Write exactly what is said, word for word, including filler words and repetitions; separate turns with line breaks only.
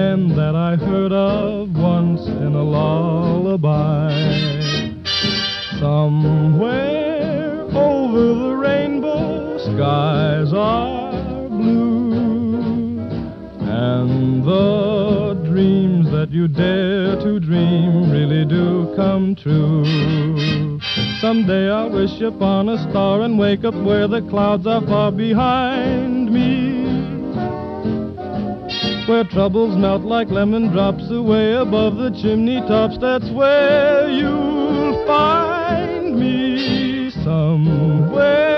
land that I heard of once in a lullaby. Somewhere over the rainbow, skies are blue, and the dreams that you dare to dream really do come true. Someday I'll wish upon a star and wake up where the clouds are far behind me, where troubles melt like lemon drops away above the chimney tops. That's where you'll find me, somewhere